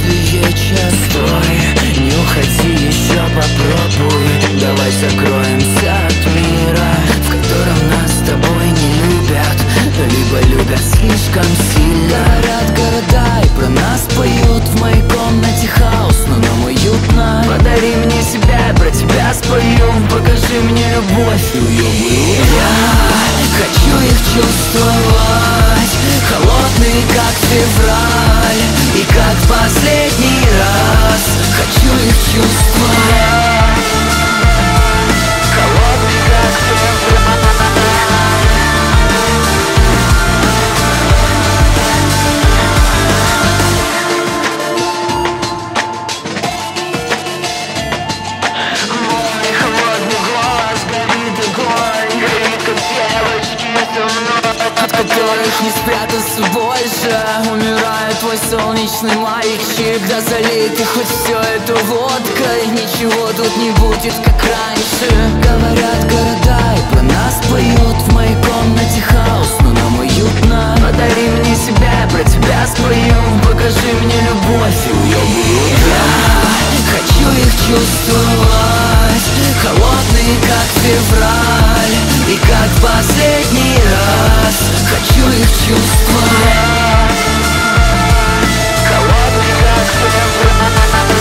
вечер. Стой, не уходи, еще попробуй. Давай закроемся от мира, в котором нас с тобой не любят, либо любят слишком сильно. Горят города и про нас поют. В моей комнате хаос, но нам уютно. Подари мне себя, про тебя спою. Покажи мне любовь и уёбую. Я хочу их чувствовать, холодный, как февраль, и как в последний раз. Хочу их чувствовать, холодный, как февраль. Мой холодный голос горит огонь, горит, как девочки со мной, от которых не спрятаться больше. Умирает твой солнечный мальчик, да залей ты хоть все это водкой. Ничего тут не будет, как раньше. Говорят города и про нас поют. В моей комнате хаос, но нам уютно. Подари мне себя, про тебя спою. Покажи мне любовь и уёбую. Я хочу их чувствовать, холодный, как февраль, и как в последний раз. Хочу их чувствовать, холодный, как февраль.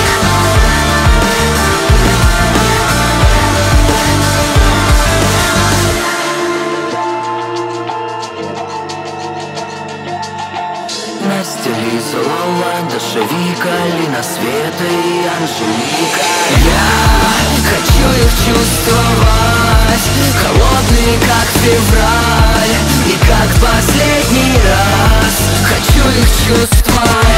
Настя, Лиза, Лоланда, Шавика, Лина, Света и Анжелика. Я хочу их чувствовать, холодный, как февраль, и как последний раз. Хочу их чувствовать.